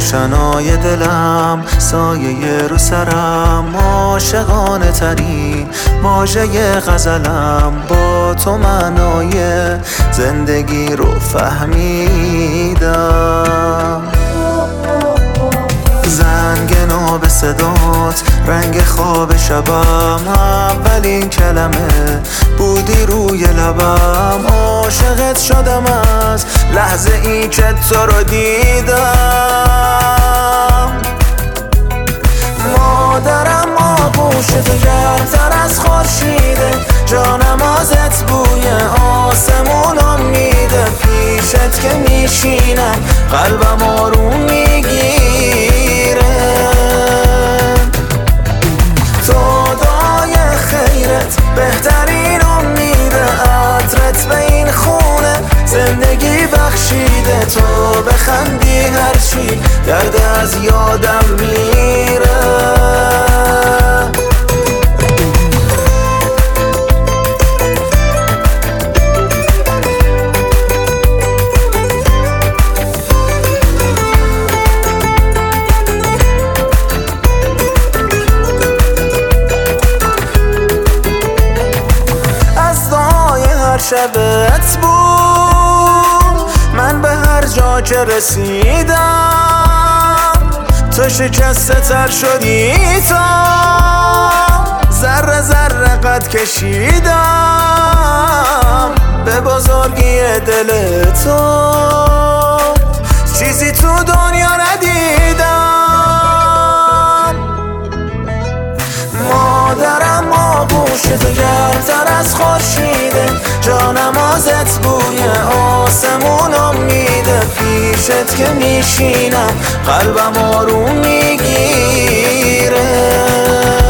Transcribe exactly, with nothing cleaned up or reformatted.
روشنای دلم، سایه رو سرم، عاشقانه ترین واژه غزلم. با تو معنای زندگی رو فهمیدم. زنگ ناب صدات، رنگ خواب شبم، اولین کلمه بودی روی لبم. عاشقت شدم از لحظه ای که تو رو دیدم. مادرم آغوش تو گرمتر از خورشیده، جانمازت بوی آسمونم میده. پیشت که میشینم قلبم آروم میگیره. تو دعای خیرت بهترین امیده، عطرت به این خونه زندگی بخشیده. تو بخندی هرچی درد از یادم میره. شبت بود من به هر جا که رسیدم، تو شکسته تر شدی تا ذره ذره قد کشیدم. به بزرگی دل تو چیزی تو دنیا ندیدم. مادرم آغوش تو گرمتر از خورشیده، جانمازت بوی آسمونم میده. پیشت که میشینم قلبم آروم میگیره.